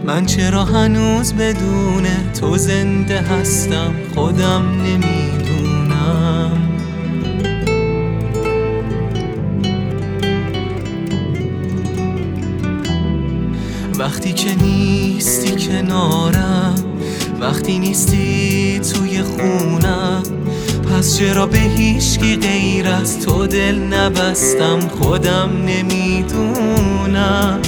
من چرا هنوز بدون تو زنده هستم خودم نمیدونم. وقتی که نیستی کنارم، وقتی نیستی توی خونم، پس چرا به هیچکی غیر از تو دل نبستم خودم نمیدونم.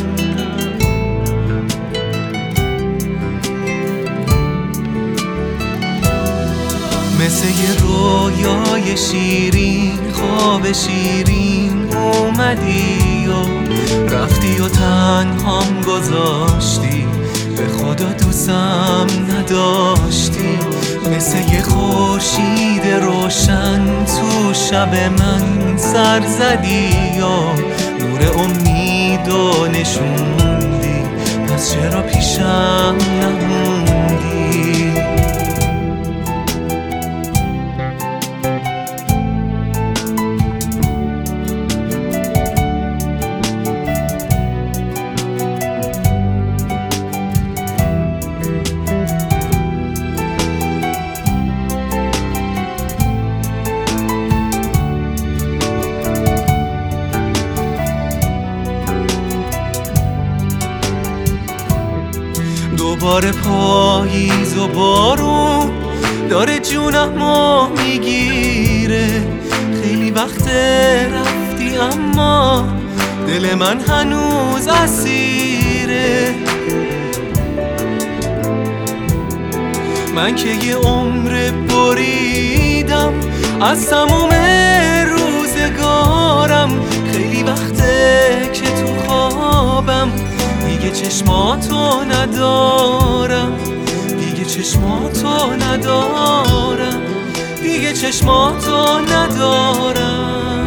مثل یه رویای شیرین، خواب شیرین اومدی و رفتی و تنهام گذاشتی، به خدا دوستم نداشتی. مثل یه خورشید روشن تو شب من سر زدی و نور امیدو نشوندی، پس چرا پیشم نموندی؟ دوباره پاییز و بارون داره جونمو میگیره. خیلی وقت رفتی اما دل من هنوز اسیره. من که یه عمر بریدم از تموم روزگارم. خیلی وقته که تو خوابم دیگه چشماتو ندارم، دیگه چشماتو ندارم، دیگه چشماتو ندارم.